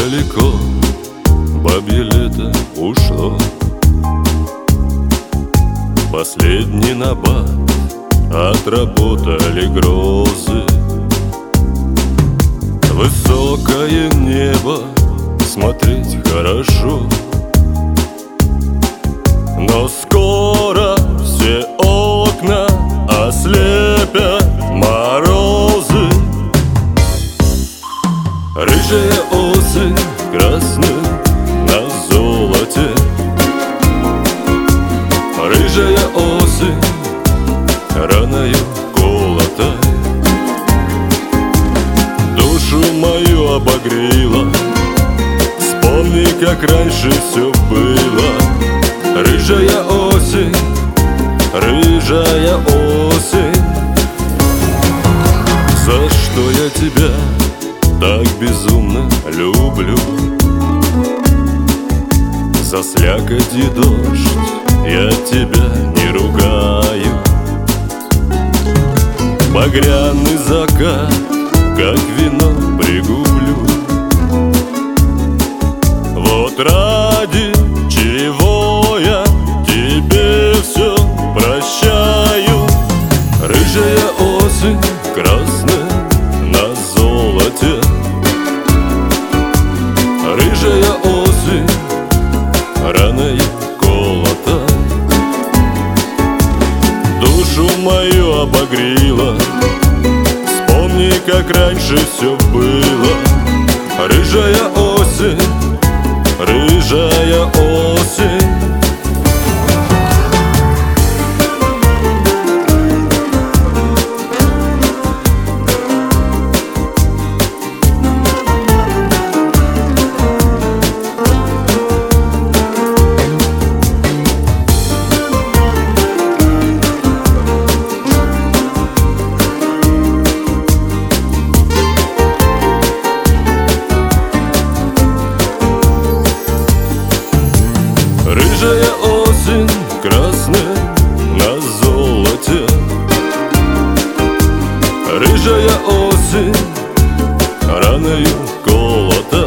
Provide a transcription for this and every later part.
далеко бабье лето ушло. Последний набат отработали грозы. Высокое небо смотреть хорошо, но скоро все окна ослепят морозы. Рыжая осень красная на золоте, рыжая осень раною колота. Душу мою обогрела, вспомни, как раньше все было. Рыжая осень, рыжая осень. За что я тебя так безумно люблю? За слякоть и дождь я тебя не ругаю. Багряный закат, как вино пригублю. Вот ради чего я тебе все прощаю. Рыжая осень красная на золоте, рыжая осень раною колота. Душу мою обогрела, вспомни, как раньше все было. Рыжая осень, рыжая осень. Рыжая осень красная на золоте, рыжая осень раною колота.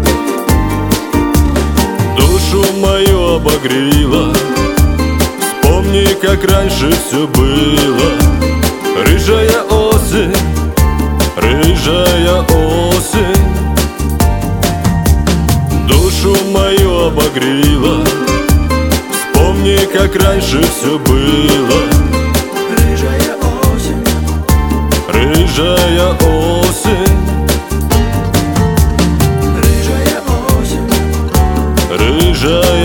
Душу мою обогрела, вспомни, как раньше все было. Рыжая осень, рыжая осень. Душу мою обогрела, вспомни, как раньше все было. Рыжая осень, рыжая осень, рыжая осень, рыжая